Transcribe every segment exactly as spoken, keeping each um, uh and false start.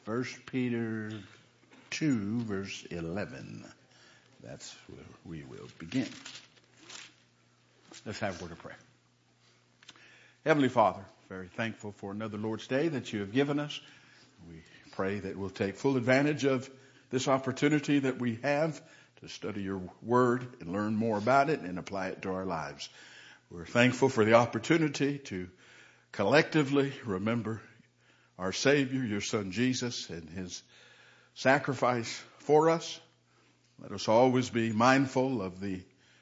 First Peter two, verse eleven. That's where we will begin. Let's have a word of prayer. Heavenly Father, very thankful for another Lord's Day that you have given us. We pray that we'll take full advantage of this opportunity that we have to study your word and learn more about it and apply it to our lives. We're thankful for the opportunity to collectively remember our Savior, your Son Jesus, and his sacrifice for us. Let us always be mindful of the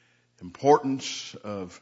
importance of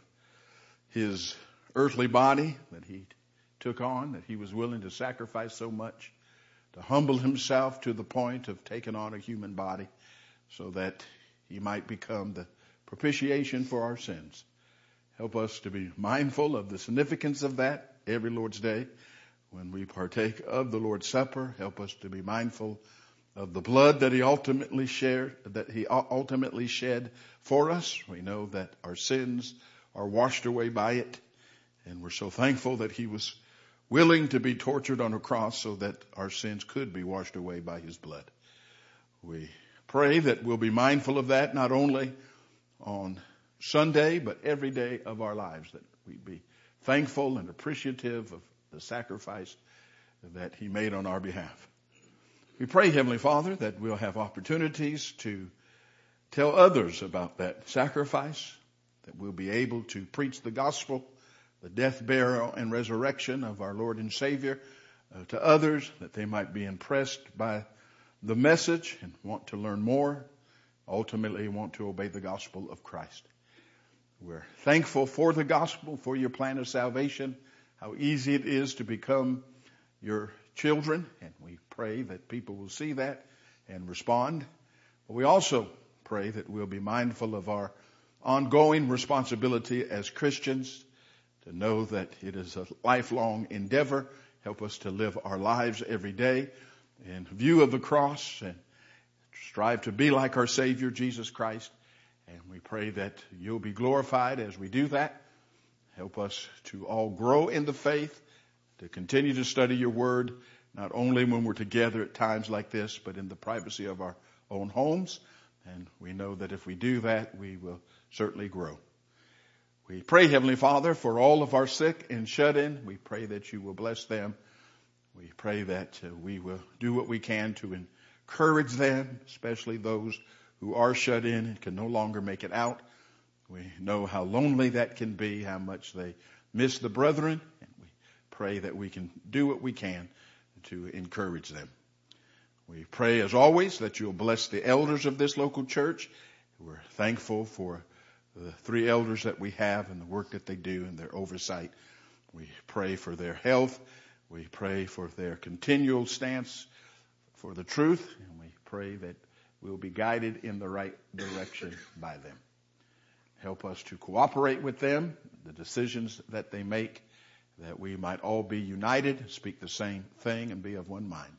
his earthly body that he took on, that he was willing to sacrifice so much, to humble himself to the point of taking on a human body so that he might become the propitiation for our sins. Help us to be mindful of the significance of that every Lord's Day. When we partake of the Lord's Supper, help us to be mindful of the blood that he ultimately shared, that he ultimately shed for us. We know that our sins are washed away by it, and we're so thankful that he was willing to be tortured on a cross so that our sins could be washed away by his blood. We pray that we'll be mindful of that not only on Sunday, but every day of our lives, that we be thankful and appreciative of the sacrifice that he made on our behalf. We pray, Heavenly Father, that we'll have opportunities to tell others about that sacrifice, that we'll be able to preach the gospel, the death, burial, and resurrection of our Lord and Savior uh, to others, that they might be impressed by the message and want to learn more, ultimately want to obey the gospel of Christ. We're thankful for the gospel, for your plan of salvation, how easy it is to become your children, and we pray that people will see that and respond. But we also pray that we'll be mindful of our ongoing responsibility as Christians to know that it is a lifelong endeavor. Help us to live our lives every day in view of the cross and strive to be like our Savior, Jesus Christ. And we pray that you'll be glorified as we do that. Help us to all grow in the faith, to continue to study your word, not only when we're together at times like this, but in the privacy of our own homes. And we know that if we do that, we will certainly grow. We pray, Heavenly Father, for all of our sick and shut in. We pray that you will bless them. We pray that uh, we will do what we can to encourage them, especially those who are shut in and can no longer make it out. We know how lonely that can be, how much they miss the brethren, and we pray that we can do what we can to encourage them. We pray, as always, that you'll bless the elders of this local church. We're thankful for the three elders that we have and the work that they do and their oversight. We pray for their health. We pray for their continual stance for the truth, and we pray that we'll be guided in the right direction by them. Help us to cooperate with them, the decisions that they make, that we might all be united, speak the same thing, and be of one mind.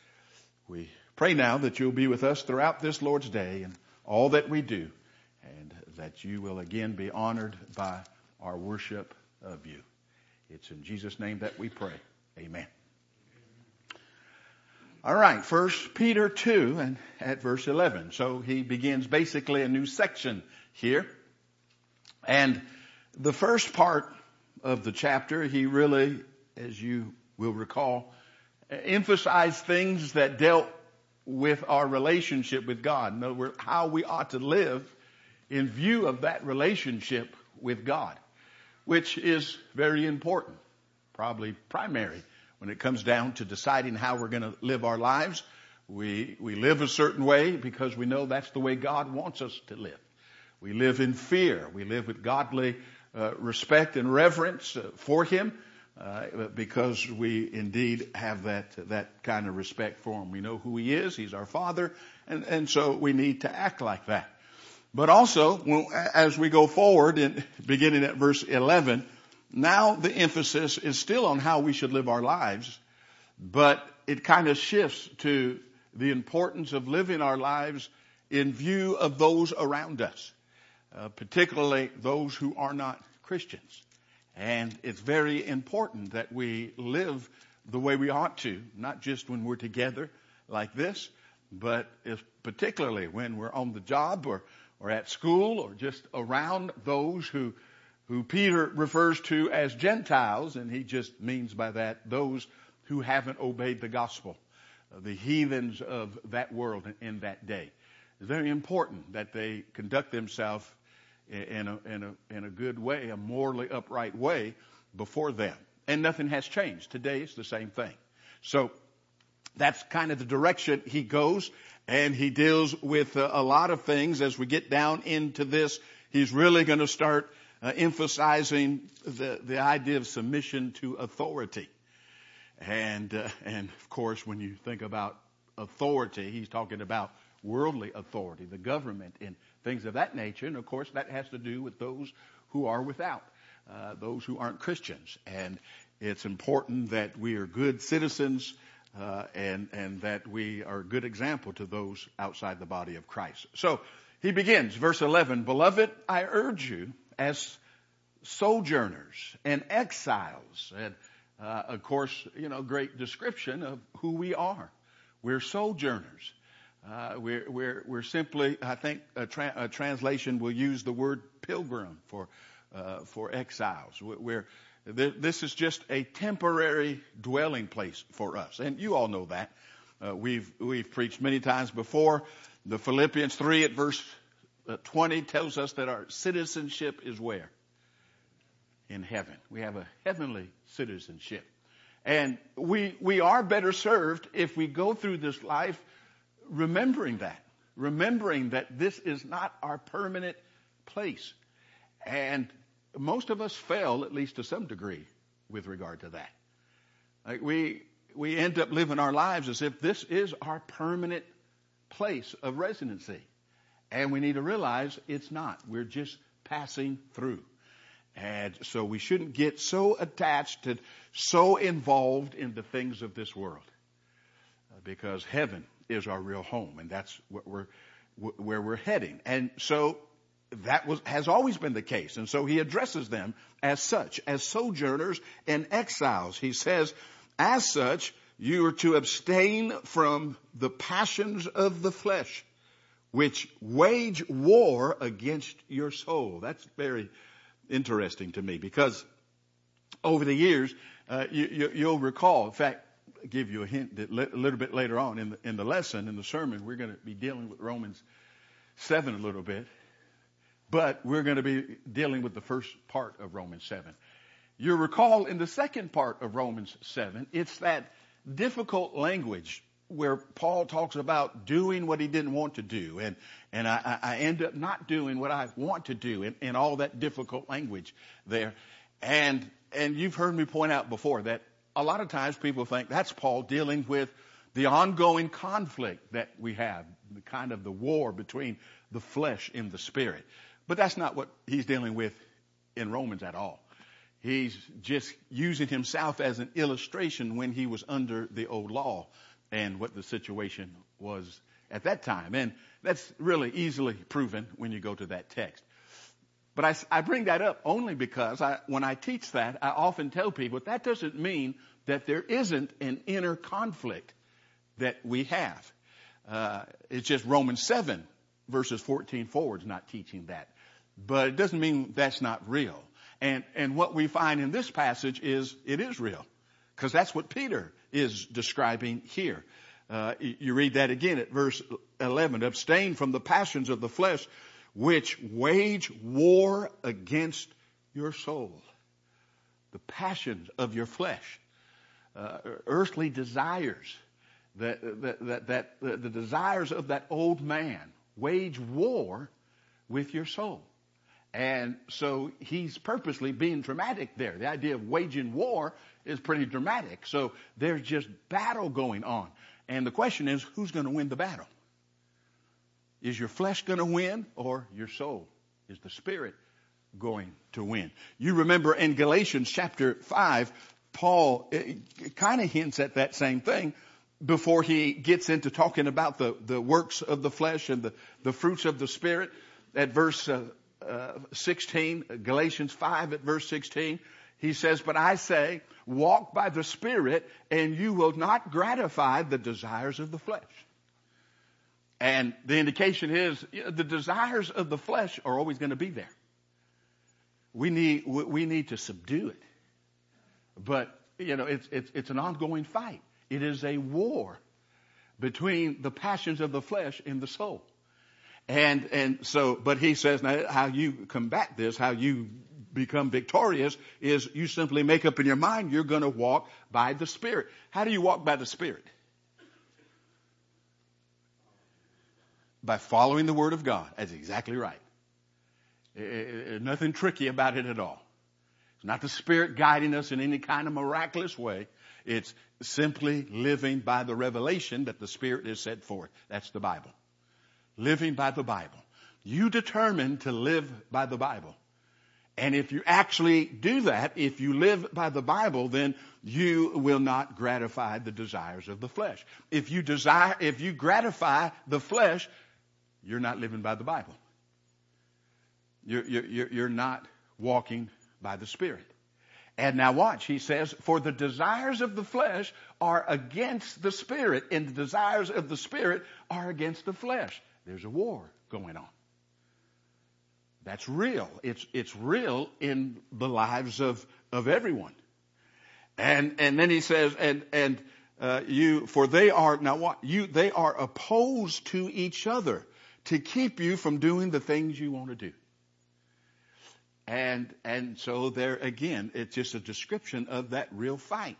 We pray now that you'll be with us throughout this Lord's Day and all that we do, and that you will again be honored by our worship of you. It's in Jesus' name that we pray. Amen. All right, First Peter two and at verse eleven. So he begins basically a new section here. And the first part of the chapter, he really, as you will recall, emphasized things that dealt with our relationship with God. In other words, how we ought to live in view of that relationship with God, which is very important, probably primary when it comes down to deciding how we're going to live our lives. We, we live a certain way because we know that's the way God wants us to live. We live in fear. We live with godly uh, respect and reverence uh, for him uh, because we indeed have that that kind of respect for him. We know who he is. He's our Father, and, and so we need to act like that. But also, when, as we go forward, in, beginning at verse eleven, now the emphasis is still on how we should live our lives, but it kind of shifts to the importance of living our lives in view of those around us, uh, particularly those who are not Christians. And it's very important that we live the way we ought to, not just when we're together like this, but particularly when we're on the job or, or at school or just around those who, who Peter refers to as Gentiles, and he just means by that those who haven't obeyed the gospel, the heathens of that world in that day. It's very important that they conduct themselves in a, in a, in a good way, a morally upright way before them. And nothing has changed. Today it's the same thing. So that's kind of the direction he goes, and he deals with a, a lot of things. As we get down into this, he's really going to start uh, emphasizing the, the idea of submission to authority. And, uh, and of course, when you think about authority, he's talking about worldly authority, the government and things of that nature. And of course, that has to do with those who are without, uh, those who aren't Christians. And it's important that we are good citizens, uh, and, and that we are a good example to those outside the body of Christ. So he begins, verse eleven, "Beloved, I urge you as sojourners and exiles." And Uh, of course, you know, great description of who we are. We're sojourners. Uh, we're, we're, we're simply, I think a, tra- a translation will use the word pilgrim for, uh, for exiles. We're, th- this is just a temporary dwelling place for us. And you all know that. Uh, we've, we've preached many times before. The Philippians three at verse twenty tells us that our citizenship is where? In heaven. We have a heavenly citizenship. And we, we are better served if we go through this life remembering that. Remembering that this is not our permanent place. And most of us fail, at least to some degree, with regard to that. Like we, we end up living our lives as if this is our permanent place of residency. And we need to realize it's not. We're just passing through. And so we shouldn't get so attached and so involved in the things of this world, uh, because heaven is our real home, and that's what we're, wh- where we're heading. And so that was, has always been the case. And so he addresses them as such, as sojourners and exiles. He says, as such, you are to abstain from the passions of the flesh, which wage war against your soul. That's very interesting to me, because over the years, uh, you, you, you'll recall, in fact, I'll give you a hint that a little bit later on in the, in the lesson, in the sermon, we're going to be dealing with Romans seven a little bit, but we're going to be dealing with the first part of Romans seven. You'll recall in the second part of Romans seven, it's that difficult language where Paul talks about doing what he didn't want to do, and and I, I end up not doing what I want to do, and, and all that difficult language there. And and you've heard me point out before that a lot of times people think that's Paul dealing with the ongoing conflict that we have, the kind of the war between the flesh and the spirit. But that's not what he's dealing with in Romans at all. He's just using himself as an illustration when he was under the old law and what the situation was at that time. And that's really easily proven when you go to that text. But I, I bring that up only because I, when I teach that, I often tell people that doesn't mean that there isn't an inner conflict that we have. Uh, it's just Romans seven, verses fourteen forward is not teaching that. But it doesn't mean that's not real. And, and what we find in this passage is it is real, because that's what Peter is describing here. Uh, you read that again at verse eleven. Abstain from the passions of the flesh, which wage war against your soul. The passions of your flesh, uh, earthly desires, that, that, that, that the, the desires of that old man wage war with your soul. And so he's purposely being dramatic there. The idea of waging war is pretty dramatic. So there's just battle going on. And the question is, who's going to win the battle? Is your flesh going to win, or your soul? Is the spirit going to win? You remember in Galatians chapter five, Paul kind of hints at that same thing before he gets into talking about the, the works of the flesh and the, the fruits of the spirit. At verse uh, uh, sixteen, Galatians five at verse sixteen, He says, but I say, walk by the Spirit, and you will not gratify the desires of the flesh. And the indication is, you know, the desires of the flesh are always going to be there. We need, we need to subdue it. But, you know, it's, it's, it's an ongoing fight. It is a war between the passions of the flesh and the soul. And, and so, but he says, now how you combat this, how you become victorious is you simply make up in your mind you're going to walk by the Spirit. How do you walk by the Spirit? By following the Word of God. That's exactly right. It, it, nothing tricky about it at all. It's not the Spirit guiding us in any kind of miraculous way. It's simply living by the revelation that the Spirit has set forth. That's the Bible. Living by the Bible. You determine to live by the Bible. And if you actually do that, if you live by the Bible, then you will not gratify the desires of the flesh. If you desire, if you gratify the flesh, you're not living by the Bible. You're, you're, you're not walking by the Spirit. And now watch, he says, for the desires of the flesh are against the Spirit, and the desires of the Spirit are against the flesh. There's a war going on. That's real. It's, it's real in the lives of, of everyone. And, and then he says, and, and, uh, you, for they are, now what, you, they are opposed to each other to keep you from doing the things you want to do. And, and so there again, it's just a description of that real fight.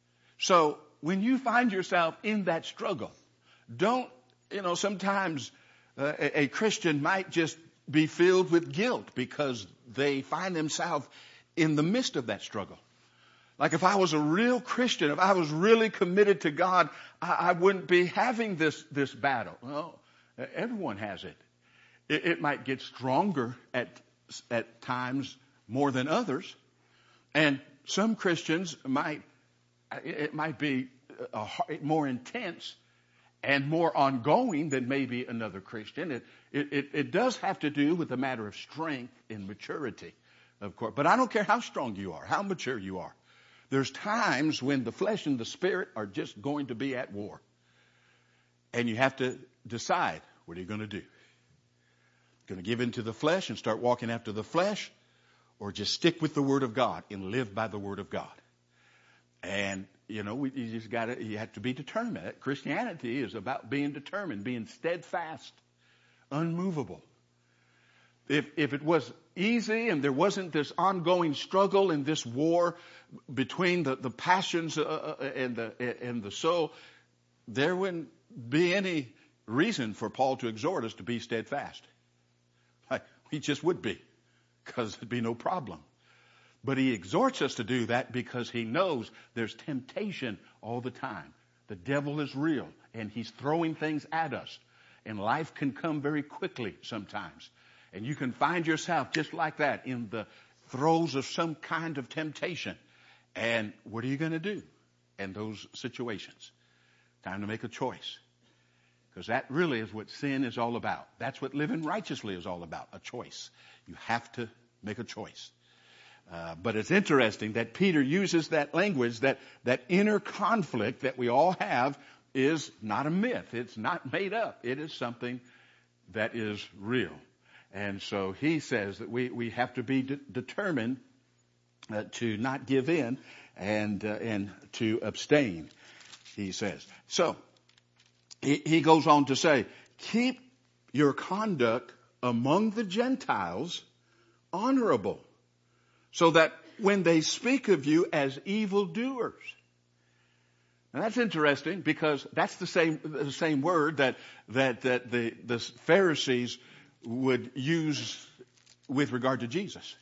So when you find yourself in that struggle, don't, you know, sometimes uh, a, a Christian might just be filled with guilt because they find themselves in the midst of that struggle. Like if I was a real Christian, if I was really committed to God, I, I wouldn't be having this, this battle. Well, everyone has it. It, it might get stronger at, at times more than others. And some Christians might, it might be a, a, more intense and more ongoing than maybe another Christian. It, it, it, it does have to do with a matter of strength and maturity, of course. But I don't care how strong you are, how mature you are. There's times when the flesh and the Spirit are just going to be at war. And you have to decide, what are you going to do? Going to give in to the flesh and start walking after the flesh? Or just stick with the Word of God and live by the Word of God? And, you know, we, you just got to, you have to be determined. Christianity is about being determined, being steadfast, unmovable. If, if it was easy and there wasn't this ongoing struggle and this war between the, the passions uh, and the, and the soul, there wouldn't be any reason for Paul to exhort us to be steadfast. Like, he just would be, because there'd be no problem. But he exhorts us to do that because he knows there's temptation all the time. The devil is real, and he's throwing things at us. And life can come very quickly sometimes. And you can find yourself just like that in the throes of some kind of temptation. And what are you going to do in those situations? Time to make a choice. Because that really is what sin is all about. That's what living righteously is all about, a choice. You have to make a choice. Uh, but it's interesting that Peter uses that language, that, that inner conflict that we all have is not a myth. It's not made up. It is something that is real. And so he says that we, we have to be de- determined uh, to not give in and, uh, and to abstain, he says. So he, he goes on to say, keep your conduct among the Gentiles honorable, so that when they speak of you as evildoers. Now that's interesting because that's the same the same word that that that the the Pharisees would use with regard to Jesus.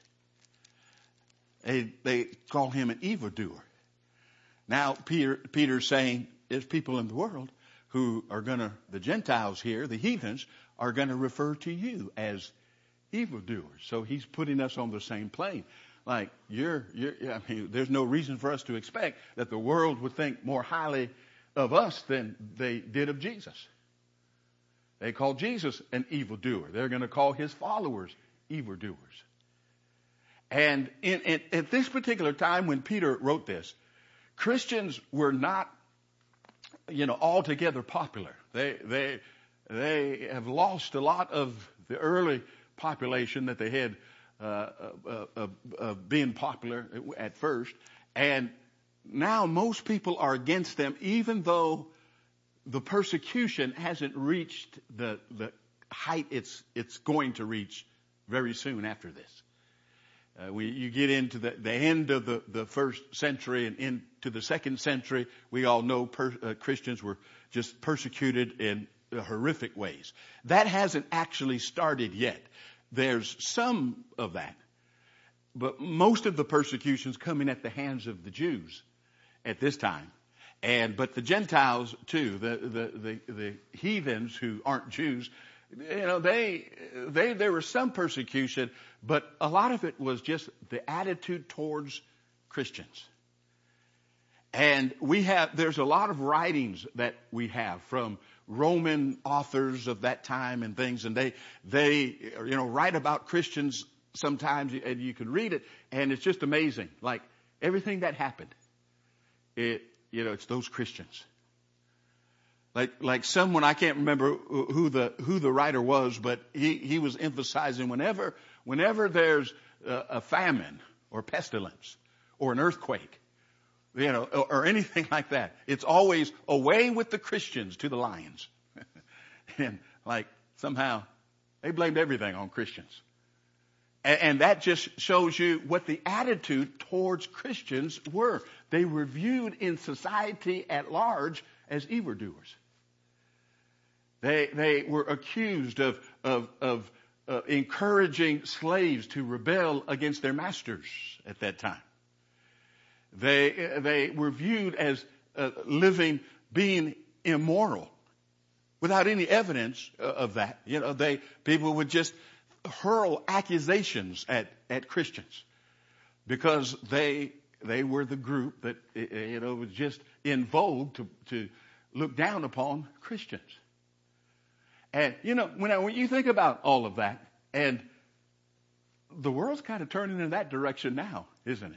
They they call him an evildoer. Now Peter Peter's saying there's people in the world who are gonna, the Gentiles here, the heathens, are gonna refer to you as evildoers. So he's putting us on the same plane. Like, you're, you're, I mean, there's no reason for us to expect that the world would think more highly of us than they did of Jesus. They call Jesus an evildoer. They're going to call his followers evildoers. And in, in, at this particular time when Peter wrote this, Christians were not, you know, altogether popular. They, they, they have lost a lot of the early population that they had uh, uh, uh, uh, being popular at first. And now most people are against them, even though the persecution hasn't reached the, the height it's, it's going to reach very soon after this. Uh, we, you get into the, the end of the, the first century and into the second century, we all know per, uh, Christians were just persecuted in uh, horrific ways. That hasn't actually started yet. There's some of that, but most of the persecution's coming at the hands of the Jews at this time. And, but the Gentiles too, the, the, the, the heathens who aren't Jews, you know, they, they, there was some persecution, but a lot of it was just the attitude towards Christians. And we have, there's a lot of writings that we have from Roman authors of that time and things, and they, they, you know, write about Christians sometimes, and you can read it, and it's just amazing. Like, everything that happened, it, you know, it's those Christians. Like, like someone, I can't remember who the, who the writer was, but he, he was emphasizing whenever, whenever there's a, a famine or pestilence or an earthquake, you know, or, or anything like that, it's always away with the Christians to the lions. And like, somehow they blamed everything on Christians. And, and that just shows you what the attitude towards Christians were. They were viewed in society at large as evildoers. They, they were accused of, of, of uh, encouraging slaves to rebel against their masters at that time. They, they were viewed as uh, living, being immoral without any evidence of that. You know, they, people would just hurl accusations at, at Christians because they, they were the group that, you know, was just in vogue to, to look down upon Christians. And, you know, when, I, when you think about all of that, and the world's kind of turning in that direction now, isn't it?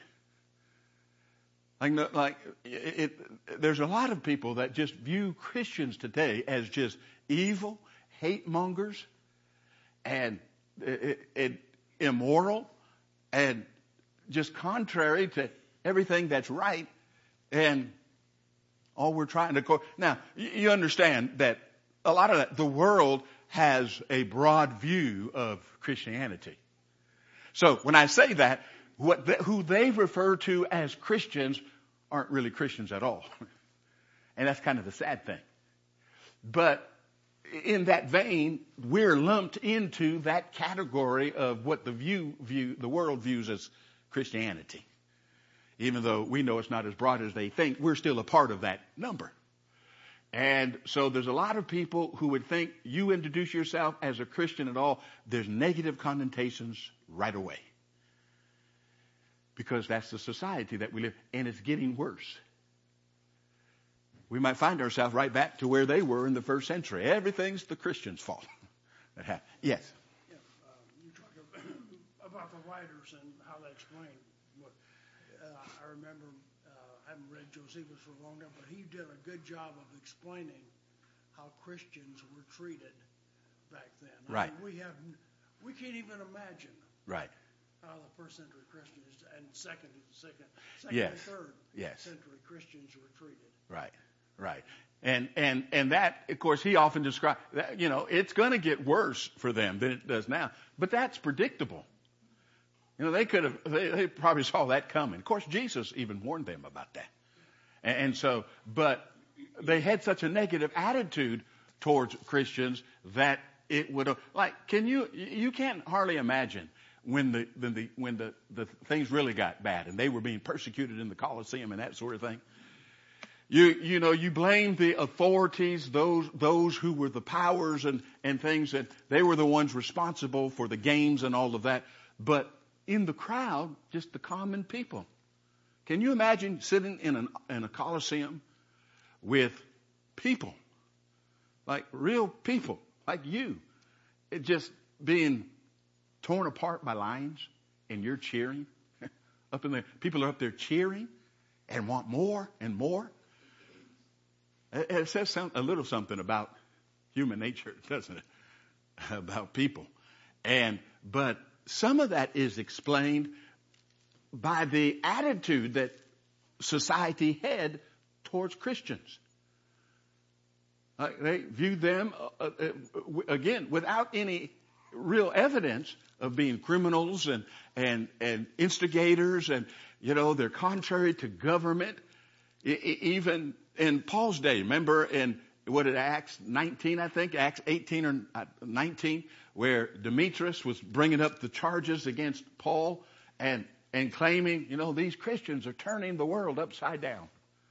Like, like it, it, there's a lot of people that just view Christians today as just evil, hate mongers, and it, it, immoral, and just contrary to everything that's right. And all we're trying to, now, you understand that a lot of that, the world has a broad view of Christianity. So when I say that, what the, who they refer to as Christians aren't really Christians at all. And that's kind of the sad thing. But in that vein, we're lumped into that category of what the view, view, the world views as Christianity. Even though we know it's not as broad as they think, we're still a part of that number. And so there's a lot of people who would think you introduce yourself as a Christian at all, there's negative connotations right away. Because that's the society that we live in, and it's getting worse. We might find ourselves right back to where they were in the first century. Everything's the Christians' fault. That happened. Yes? Yeah, uh, you talk about the writers and how they explain what, uh, I remember I haven't read Josephus for a long time, but he did a good job of explaining how Christians were treated back then. I Right. mean, we have, we can't even imagine Right. how the first century Christians and second, second, second Yes. and third Yes. century Christians were treated. Right. Right. And, and, and that, of course, he often described that, you know, it's going to get worse for them than it does now. But that's predictable. You know, they could have, they, they probably saw that coming. Of course, Jesus even warned them about that. And, and so, but they had such a negative attitude towards Christians that it would have, like, can you, you can't hardly imagine when the, when the, when the, the things really got bad and they were being persecuted in the Colosseum and that sort of thing. You, you know, you blame the authorities, those, those who were the powers and, and things, that they were the ones responsible for the games and all of that. But in the crowd, just the common people. Can you imagine sitting in, an, in a Colosseum with people, like real people, like you, it just being torn apart by lions, and you're cheering? up in there. People are up there cheering and want more and more. It, it says some, a little something about human nature, doesn't it? About people. And, but some of that is explained by the attitude that society had towards Christians. Uh, they viewed them, uh, uh, again, without any real evidence of being criminals and, and, and instigators, and, you know, they're contrary to government. I, I, even in Paul's day, remember in, what did Acts nineteen, I think, Acts eighteen or nineteen, where Demetrius was bringing up the charges against Paul and, and claiming, you know, these Christians are turning the world upside down.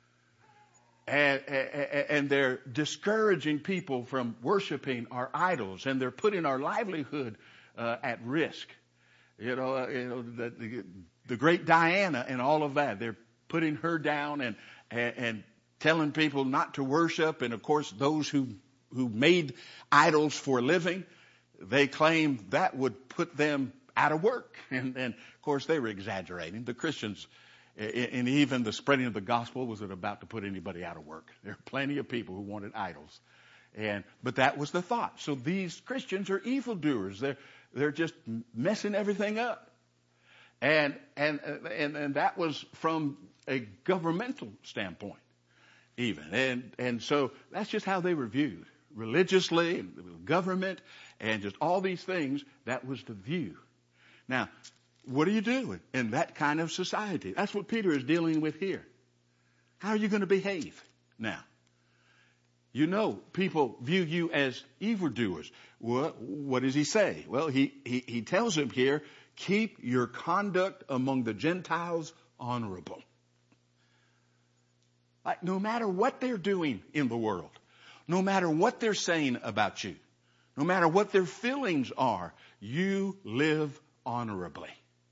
And, and, and they're discouraging people from worshiping our idols, and they're putting our livelihood uh, at risk. You know, uh, you know the, the, the great Diana and all of that. They're putting her down and, and, and telling people not to worship. And of course, those who who made idols for a living, they claimed that would put them out of work. And, and of course, they were exaggerating. The Christians, and even the spreading of the gospel, wasn't about to put anybody out of work. There are plenty of people who wanted idols. And, but that was the thought. So these Christians are evildoers. They're, they're just messing everything up. And, and, and, and that was from a governmental standpoint, even. And, and so that's just how they were viewed. Religiously, and government, and just all these things, that was the view. Now, what do you do in that kind of society? That's what Peter is dealing with here. How are you going to behave now? You know, people view you as evildoers. What, what does he say? Well, he, he, he tells him here, keep your conduct among the Gentiles honorable. Like, no matter what they're doing in the world, no matter what they're saying about you, no matter what their feelings are, you live honorably.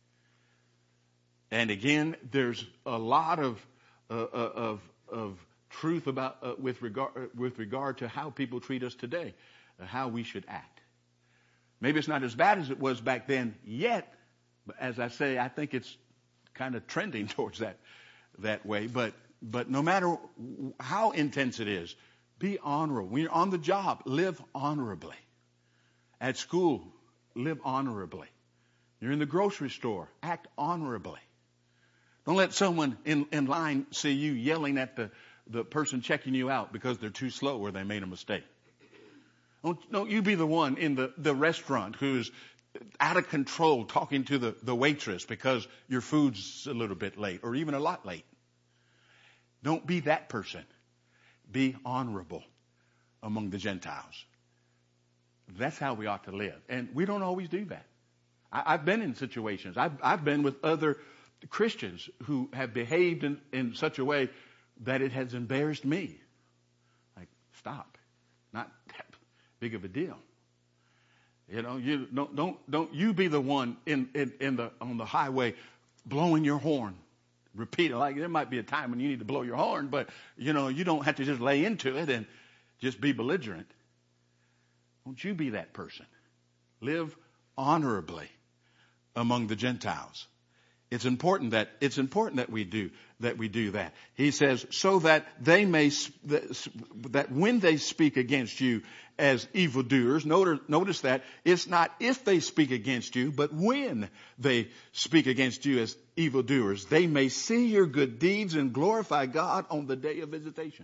And again, there's a lot of uh, of of truth about uh, with regard uh, with regard to how people treat us today, uh, how we should act. Maybe it's not as bad as it was back then yet, but as I say, I think it's kind of trending towards that that way. But but no matter how intense it is, be honorable. When you're on the job, live honorably. At school, live honorably. You're in the grocery store, act honorably. Don't let someone in, in line see you yelling at the, the person checking you out because they're too slow or they made a mistake. Don't, don't you be the one in the, the restaurant who's out of control talking to the, the waitress because your food's a little bit late or even a lot late. Don't be that person. Be honorable among the Gentiles. That's how we ought to live. And we don't always do that. I, I've been in situations. I've, I've been with other Christians who have behaved in, in such a way that it has embarrassed me. Like, stop. Not that big of a deal. You know, you don't don't don't you be the one in, in, in the on the highway blowing your horn. Repeat it. Like, there might be a time when you need to blow your horn, but you know, you don't have to just lay into it and just be belligerent. Don't you be that person. Live honorably among the Gentiles. It's important that it's important that we do that we do that. He says, so that they may that when they speak against you as evildoers, notice, notice that it's not if they speak against you, but when they speak against you as evildoers, they may see your good deeds and glorify God on the day of visitation.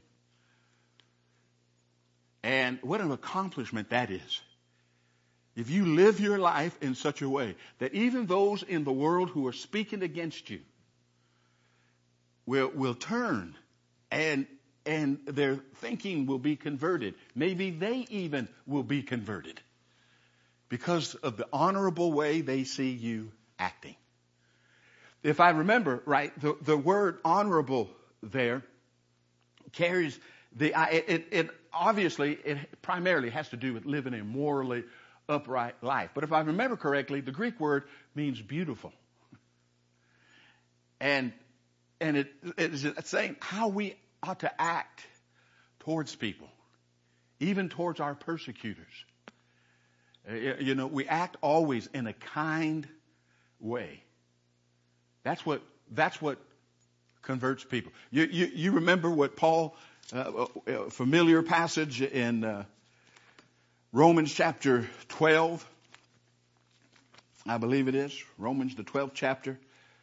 And what an accomplishment that is. If you live your life in such a way that even those in the world who are speaking against you will, will turn and, and their thinking will be converted. Maybe they even will be converted because of the honorable way they see you acting. If I remember right, the, the word honorable there carries the, it, it obviously, it primarily has to do with living a morally upright life. But if I remember correctly, the Greek word means beautiful. And and it is saying how we ought to act towards people, even towards our persecutors. You know, we act always in a kind way. That's what that's what converts people. You, you, you remember what Paul, uh, a familiar passage in uh, Romans chapter twelve, I believe it is, Romans the twelfth chapter.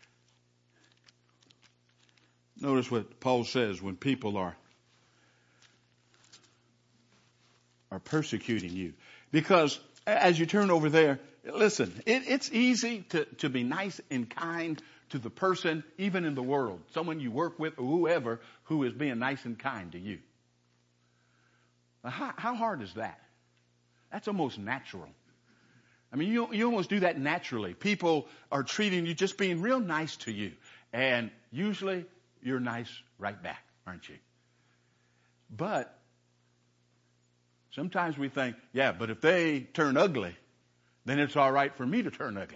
Notice what Paul says when people are are persecuting you. Because as you turn over there, listen, it, it's easy to, to be nice and kind to the person, even in the world, someone you work with or whoever, who is being nice and kind to you. Now, how, how hard is that? That's almost natural. I mean, you, you almost do that naturally. People are treating you, just being real nice to you. And usually you're nice right back, aren't you? But sometimes we think, yeah, but if they turn ugly, then it's all right for me to turn ugly.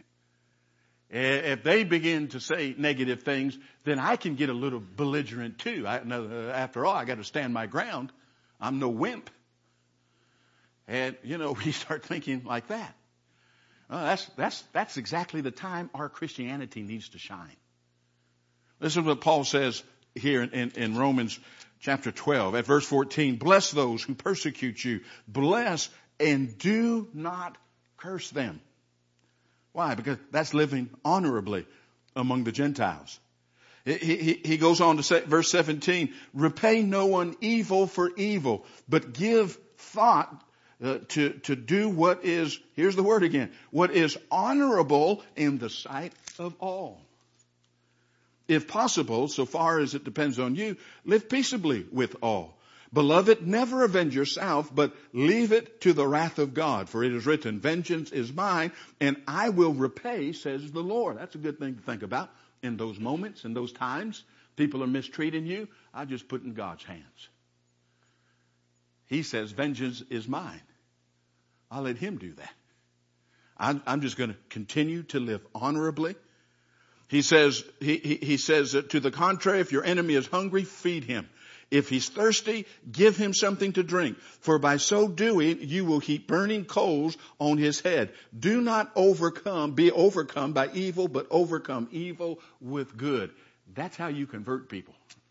If they begin to say negative things, then I can get a little belligerent too. I, after all, I got to stand my ground. I'm no wimp. And, you know, we start thinking like that. Well, that's, that's, that's exactly the time our Christianity needs to shine. Listen to what Paul says here in, in, in Romans chapter twelve at verse fourteen. Bless those who persecute you. Bless and do not curse them. Why? Because that's living honorably among the Gentiles. He, he, he goes on to say, verse seventeen, repay no one evil for evil, but give thought uh, to, to do what is, here's the word again, what is honorable in the sight of all. If possible, so far as it depends on you, live peaceably with all. Beloved, never avenge yourself, but leave it to the wrath of God. For it is written, vengeance is mine, and I will repay, says the Lord. That's a good thing to think about in those moments, in those times. People are mistreating you. I just put in God's hands. He says, vengeance is mine. I'll let him do that. I'm, I'm just going to continue to live honorably. He says, he, he, he says, uh, to the contrary, if your enemy is hungry, feed him. If he's thirsty, give him something to drink. For by so doing, you will heap burning coals on his head. Do not overcome, be overcome by evil, but overcome evil with good. That's how you convert people.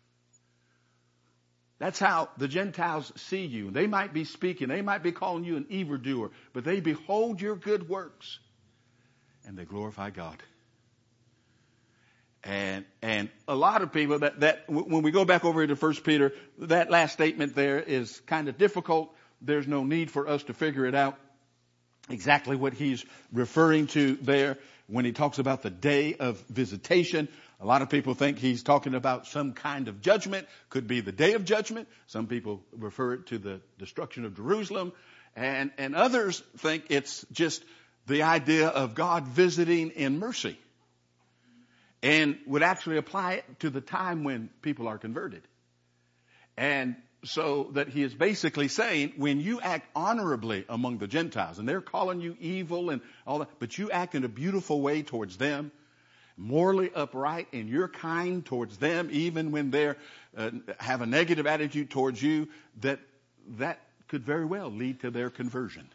That's how the Gentiles see you. They might be speaking, they might be calling you an evildoer, but they behold your good works and they glorify God. And, and a lot of people that, that, when we go back over to First Peter, that last statement there is kind of difficult. There's no need for us to figure it out exactly what he's referring to there when he talks about the day of visitation. A lot of people think he's talking about some kind of judgment, could be the day of judgment. Some people refer it to the destruction of Jerusalem. And, and others think it's just the idea of God visiting in mercy. And would actually apply it to the time when people are converted. And so that he is basically saying, when you act honorably among the Gentiles, and they're calling you evil and all that, but you act in a beautiful way towards them, morally upright, and you're kind towards them, even when they uh, have a negative attitude towards you, that that could very well lead to their conversion.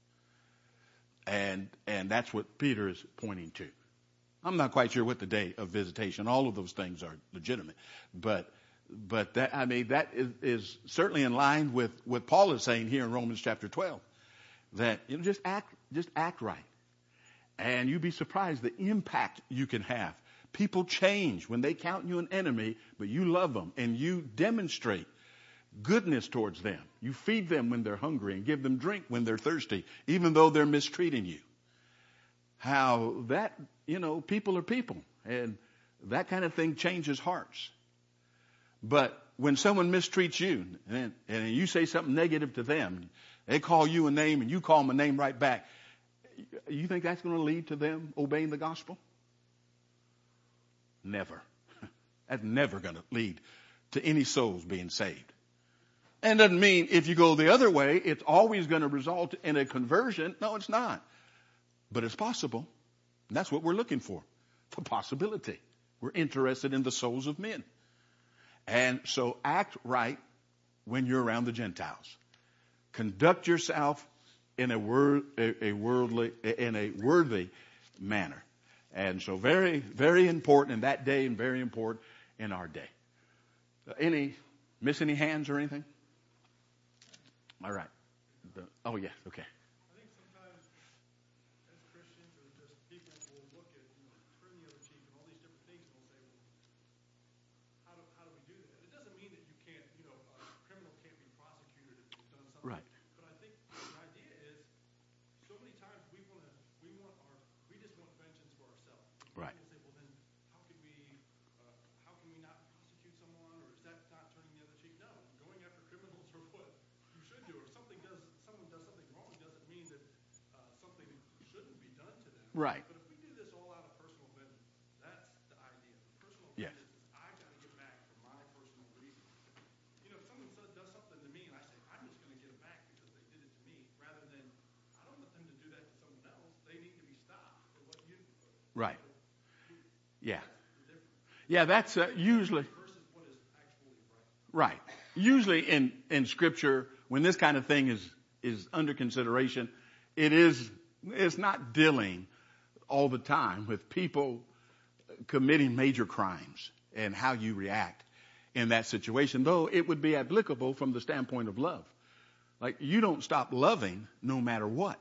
And and that's what Peter is pointing to. I'm not quite sure what the day of visitation. All of those things are legitimate, but but that I mean that is, is certainly in line with what Paul is saying here in Romans chapter twelve. That you know, just act just act right, and you'd be surprised the impact you can have. People change when they count you an enemy, but you love them and you demonstrate goodness towards them. You feed them when they're hungry and give them drink when they're thirsty, even though they're mistreating you. How that, you know, people are people, and that kind of thing changes hearts. But when someone mistreats you and, and you say something negative to them, they call you a name and you call them a name right back, you think that's going to lead to them obeying the gospel? Never. That's never going to lead to any souls being saved. And it doesn't mean if you go the other way, it's always going to result in a conversion. No, it's not. But it's possible. And that's what we're looking for. The possibility. We're interested in the souls of men. And so act right when you're around the Gentiles. Conduct yourself in a, word, a, a worldly, in a worthy manner. And so very, very important in that day and very important in our day. Any, miss any hands or anything? All right. The, oh, yes. Okay. I think sometimes as Christians or just people will look at, you know, turn the other cheek and all these different things and they'll say, well, how do, how do we do that? It doesn't mean that you can't, you know, a criminal can't be prosecuted if they've done something. Right. But I think the idea is so many times we want to, we want our, we just want vengeance for ourselves. Right. People say, well, then how can we, uh, how can we not prosecute someone, or is that not turning the other cheek? No, going after criminals or what you should do, or something does, someone does something wrong doesn't mean that uh, something shouldn't be done to them. Right. But if we do this all out of personal vengeance, that's the idea. Personal Yes. vengeance is I got to get back for my personal reasons. You know, if someone says, does something to me and I say, I'm just going to get it back because they did it to me, rather than I don't want them to do that to someone else. They need to be stopped for what you. Right. Yeah. That's the difference. Yeah, that's uh, usually, Versus what is actually right. right. Usually in, in Scripture, when this kind of thing is, is under consideration, it is, it's not dealing all the time with people committing major crimes and how you react in that situation, though it would be applicable from the standpoint of love. Like, you don't stop loving no matter what.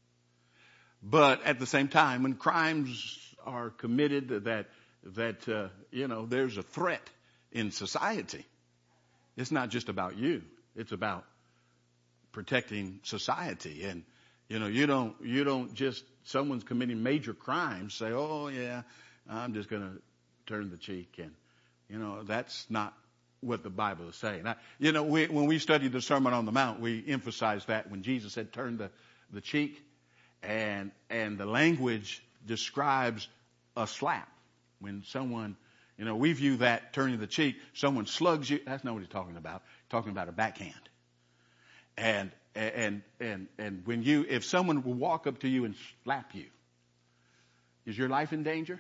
But at the same time, when crimes are committed that, that, uh, you know, there's a threat in society, it's not just about you. It's about protecting society. And, you know, you don't, you don't just, someone's committing major crimes, say, oh yeah, I'm just going to turn the cheek. And, you know, that's not what the Bible is saying. Now, you know, we, when we studied the Sermon on the Mount, we emphasized that when Jesus said turn the, the cheek, and, and the language describes a slap. When someone, you know, we view that turning the cheek, someone slugs you, that's not what he's talking about. He's talking about a backhand. And, and, and, and when you, if someone will walk up to you and slap you, is your life in danger?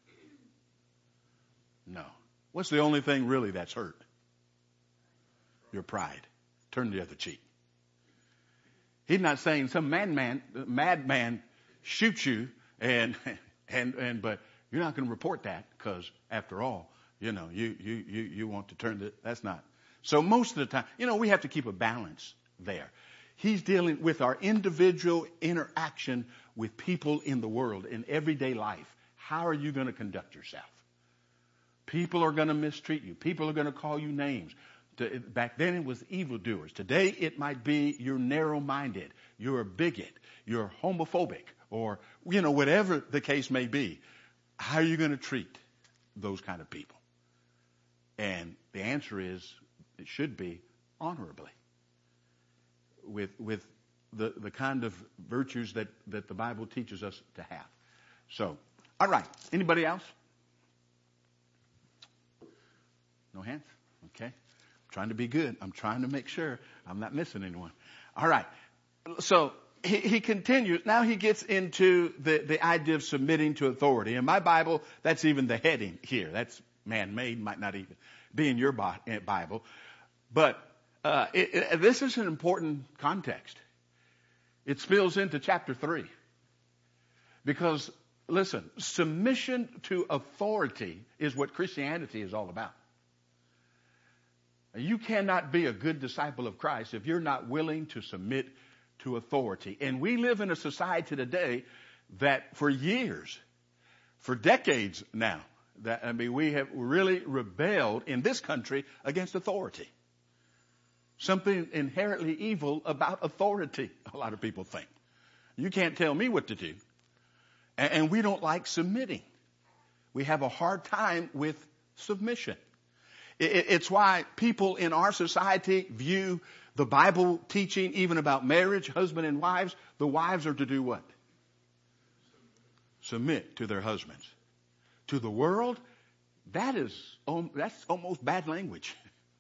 No. What's the only thing really that's hurt? Your pride. Turn the other cheek. He's not saying some madman, madman shoots you and, and, and, but you're not going to report that because after all, you know, you, you, you, you want to turn the, that's not. So most of the time, you know, we have to keep a balance there. He's dealing with our individual interaction with people in the world, in everyday life. How are you going to conduct yourself? People are going to mistreat you. People are going to call you names. Back then it was evildoers. Today it might be you're narrow-minded, you're a bigot, you're homophobic, or, you know, whatever the case may be. How are you going to treat those kind of people? And the answer is, it should be honorably. With, with the, the kind of virtues that, that the Bible teaches us to have. So, all right. Anybody else? No hands? Okay. I'm trying to be good. I'm trying to make sure I'm not missing anyone. All right. So he, he continues. Now he gets into the, the idea of submitting to authority. In my Bible, that's even the heading here. That's man-made, might not even be in your Bible. But uh, it, it, this is an important context. It spills into chapter three. Because, listen, submission to authority is what Christianity is all about. You cannot be a good disciple of Christ if you're not willing to submit to authority. And we live in a society today that for years, for decades now, that I mean, we have really rebelled in this country against authority. Something inherently evil about authority, a lot of people think. You can't tell me what to do. And, and we don't like submitting. We have a hard time with submission. It's why people in our society view the Bible teaching even about marriage, husband and wives. The wives are to do what? Submit to their husbands. To the world, that is, that's almost bad language.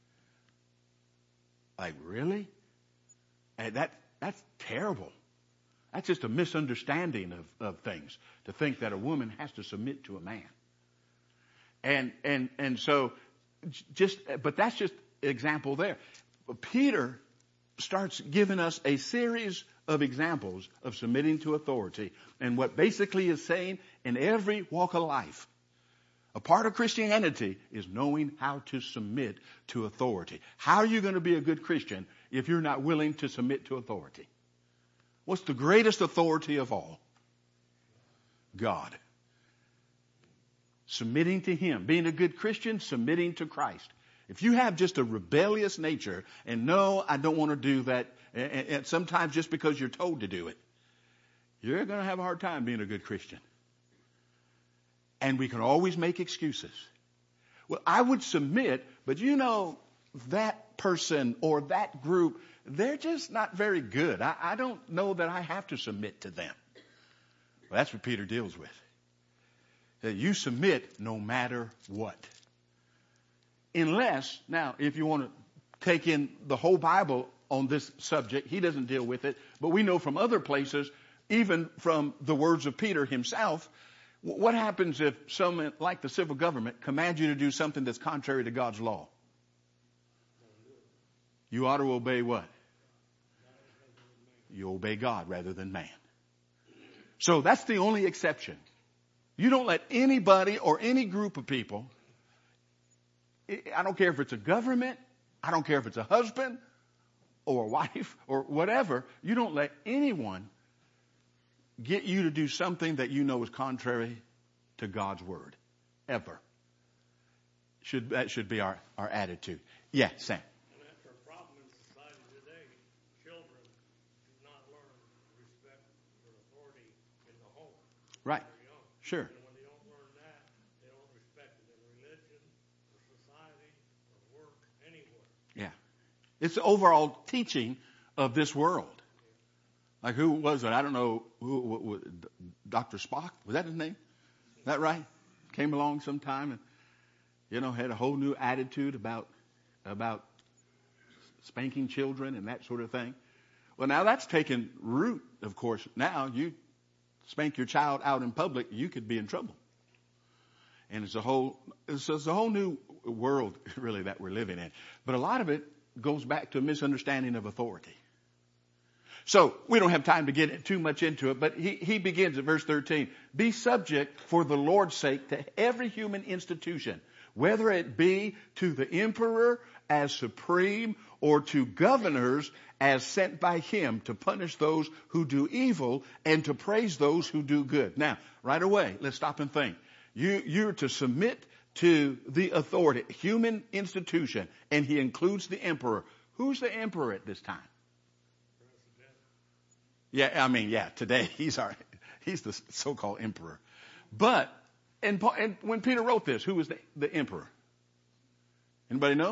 Like, really? And that, that's terrible. That's just a misunderstanding of, of things, to think that a woman has to submit to a man. And, and, and so, Just, but that's just example there. Peter starts giving us a series of examples of submitting to authority. And what basically is saying in every walk of life, a part of Christianity is knowing how to submit to authority. How are you going to be a good Christian if you're not willing to submit to authority? What's the greatest authority of all? God. Submitting to Him. Being a good Christian, submitting to Christ. If you have just a rebellious nature, and no, I don't want to do that, and, and sometimes just because you're told to do it, you're going to have a hard time being a good Christian. And we can always make excuses. Well, I would submit, but you know, that person or that group, they're just not very good. I, I don't know that I have to submit to them. Well, that's what Peter deals with. That you submit no matter what. Unless, now, if you want to take in the whole Bible on this subject, he doesn't deal with it, but we know from other places, even from the words of Peter himself, what happens if someone like the civil government commands you to do something that's contrary to God's law? You ought to obey what? You obey God rather than man. So that's the only exception. You don't let anybody or any group of people, I don't care if it's a government, I don't care if it's a husband or a wife or whatever, you don't let anyone get you to do something that you know is contrary to God's word. Ever. Should, that should be our, our attitude. Yeah, Sam. And that's our problem in society today. Children do not learn respect for authority in the home. Right. When they're young. Sure. And when they don't learn that, they don't respect it in religion, or society, or work, anywhere. Yeah. It's the overall teaching of this world. Like who was it? I don't know. Who, who, who Doctor Spock? Was that his name? Is that right? Came along sometime and, you know, had a whole new attitude about, about spanking children and that sort of thing. Well, now that's taken root, of course. Now you spank your child out in public, you could be in trouble. And it's a whole, it's, it's a whole new world, really, that we're living in. But a lot of it goes back to a misunderstanding of authority. So we don't have time to get too much into it, but he, he begins at verse thirteen. Be subject for the Lord's sake to every human institution, whether it be to the emperor as supreme or to governors as sent by him to punish those who do evil and to praise those who do good. Now, right away, let's stop and think. You, you're to submit to the authority, human institution, and he includes the emperor. Who's the emperor at this time? Yeah, I mean, yeah, today he's our, he's the so-called emperor. But, and, and when Peter wrote this, who was the, the emperor? Anybody know?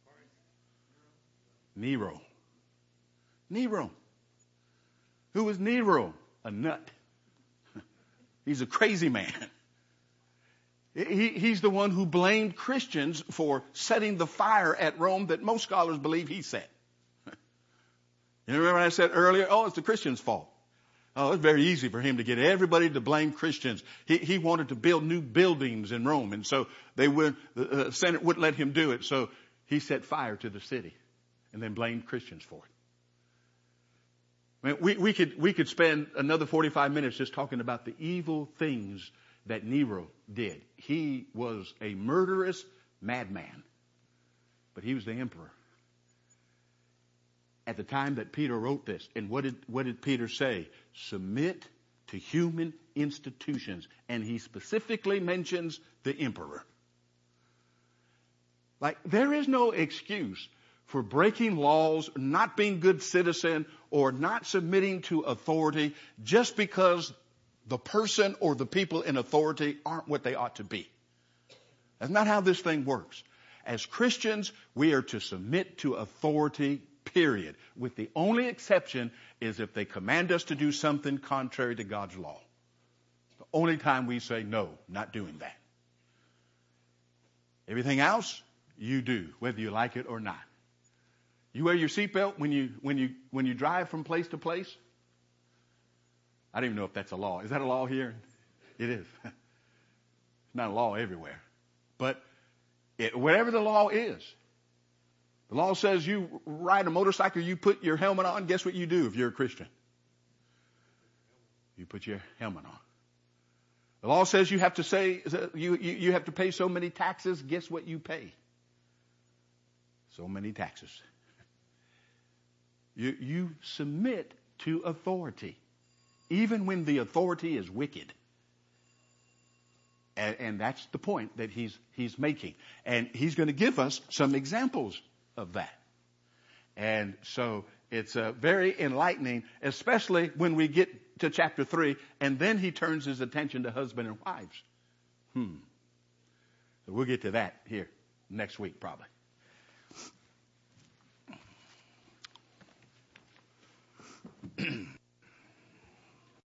Nero. Nero. Who was Nero? A nut. He's a crazy man. He, he's the one who blamed Christians for setting the fire at Rome that most scholars believe he set. You remember I said earlier, oh, it's the Christians' fault. Oh, it's very easy for him to get everybody to blame Christians. He, he wanted to build new buildings in Rome, and so they would, the uh, Senate wouldn't let him do it. So he set fire to the city and then blamed Christians for it. I mean, we, we could, we could spend another forty-five minutes just talking about the evil things that Nero did. He was a murderous madman, but he was the emperor at the time that Peter wrote this. And what did, what did Peter say? Submit to human institutions. And he specifically mentions the emperor. Like, there is no excuse for breaking laws, not being good citizen, or not submitting to authority just because the person or the people in authority aren't what they ought to be. That's not how this thing works. As Christians, we are to submit to authority, period. With the only exception is if they command us to do something contrary to God's law. The only time we say, no, not doing that. Everything else, you do, whether you like it or not. You wear your seatbelt when you, when you, when you drive from place to place? I don't even know if that's a law. Is that a law here? It is. It's not a law everywhere. But it, whatever the law is, the law says you ride a motorcycle, you put your helmet on, guess what you do if you're a Christian? You put your helmet on. The law says you have to say, you, you, you have to pay so many taxes. Guess what you pay? So many taxes. You, you submit to authority, even when the authority is wicked. And, and that's the point that he's, he's making. And he's going to give us some examples of that. And so it's uh, very enlightening, especially when we get to chapter three, and then he turns his attention to husband and wives. Hmm. So we'll get to that here next week, probably.